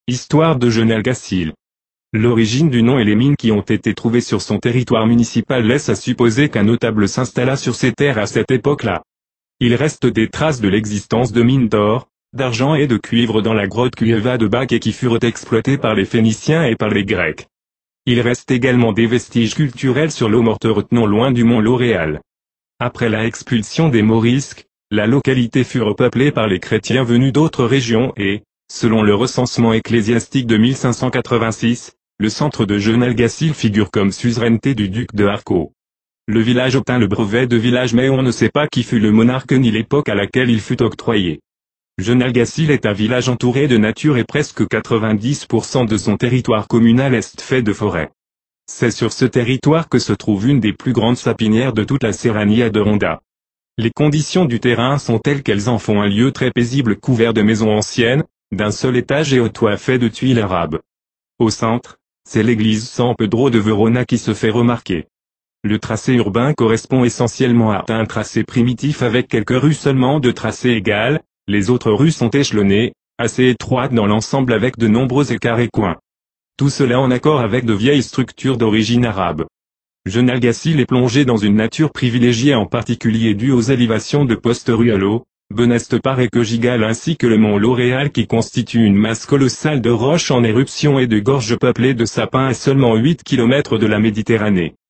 Histoire de Genelgacil. L'origine du nom et les mines qui ont été trouvées sur son territoire municipal laissent à supposer qu'un notable s'installa sur ces terres à cette époque-là. Il reste des traces de l'existence de mines d'or, d'argent et de cuivre dans la grotte Cueva de Bac et qui furent exploitées par les Phéniciens et par les Grecs. Il reste également des vestiges culturels sur l'eau morte non loin du mont L'Oréal. Après la expulsion des Morisques, la localité fut repeuplée par les chrétiens venus d'autres régions et, selon le recensement ecclésiastique de 1586, le centre de Genelgacil figure comme suzeraineté du duc de Harcourt. Le village obtint le brevet de village mais on ne sait pas qui fut le monarque ni l'époque à laquelle il fut octroyé. Genelgacil est un village entouré de nature et presque 90% de son territoire communal est fait de forêt. C'est sur ce territoire que se trouve une des plus grandes sapinières de toute la Serrania de Ronda. Les conditions du terrain sont telles qu'elles en font un lieu très paisible couvert de maisons anciennes, d'un seul étage et au toit fait de tuiles arabes. Au centre, c'est l'église San Pedro de Verona qui se fait remarquer. Le tracé urbain correspond essentiellement à un tracé primitif avec quelques rues seulement de tracé égal, les autres rues sont échelonnées, assez étroites dans l'ensemble avec de nombreux écarts et coins. Tout cela en accord avec de vieilles structures d'origine arabe. Genelgacil est plongé dans une nature privilégiée en particulier due aux élévations de Poste-Rualo, Bonestepar et Cogigal ainsi que le mont L'Oréal qui constitue une masse colossale de roches en éruption et de gorges peuplées de sapins à seulement 8 km de la Méditerranée.